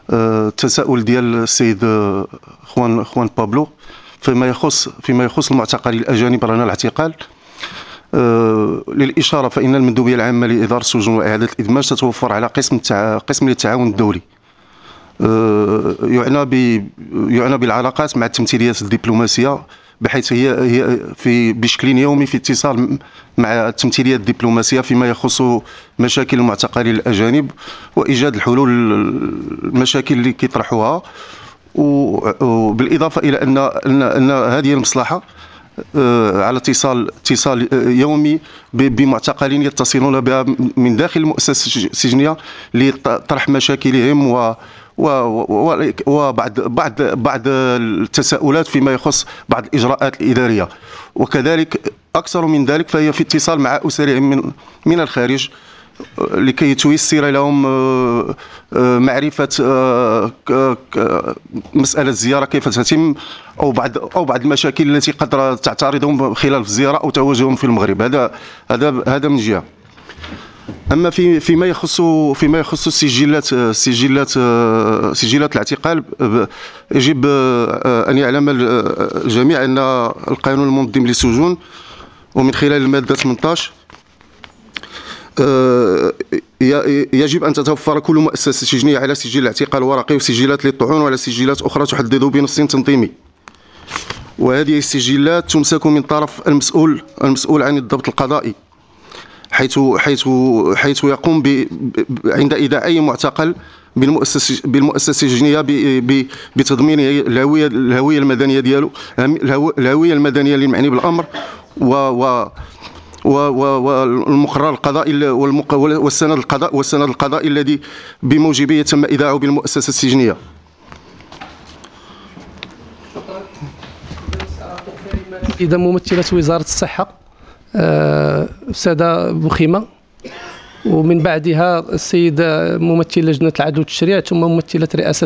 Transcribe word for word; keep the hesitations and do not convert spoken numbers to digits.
التساؤل ديال السيد خوان خوان بابلو فيما يخص فيما يخص المعتقلين الأجانب رهن الاعتقال. للإشارة فإن المندوبية العامة لإدارة السجون وإعادة الإدماج تتوفر على قسم التع... قسم للتعاون الدولي يعنى ب... يعنى بالعلاقات مع التمثيليات الدبلوماسية، بحيث هي هي في بشكل يومي في اتصال مع التمثيليات الدبلوماسية فيما يخص مشاكل المعتقلين الأجانب وإيجاد الحلول المشاكل اللي كيطرحوها. وبالإضافة إلى أن أن, أن هذه المصلحة على اتصال اتصال يومي بمعتقلين يتصلون بها من داخل المؤسسة السجنية لطرح مشاكلهم و وبعض بعض بعض التساؤلات فيما يخص بعض الإجراءات الإدارية. وكذلك أكثر من ذلك فهي في اتصال مع أسرهم من من الخارج لكي تيسر لهم معرفة مسألة الزيارة كيف تتم، أو بعض أو بعض المشاكل التي قد تعترضهم خلال الزيارة أو تواجدهم في المغرب. هذا هذا هذا من جهة. أما في فيما يخص فيما يخص السجلات السجلات سجلات الاعتقال، يجب أن يعلم الجميع أن القانون المنظم للسجون ومن خلال المادة ثمانية عشر يجب أن تتوفر كل مؤسسة سجنية على سجل الاعتقال ورقي وسجلات للطعون وعلى سجلات أخرى تحدد بنص تنظيمي. وهذه السجلات تمسك من طرف المسؤول المسؤول عن الضبط القضائي، حيث حيث حيث يقوم ب عند إيداع أي معتقل بالمؤسسة بالمؤسسة السجنية بتضمين الهوية الهوية المدنية ديالو الهوية المدنية للمعني بالأمر و والمقرر القضائي والسند القضاء والسند القضائي الذي بموجبه تم إيداعه بالمؤسسة السجنية. إذا ممثلة وزارة الصحة السادة بوخيمة، ومن بعدها السيدة ممثل لجنة العدل والتشريع، ثم ممثلة رئاسة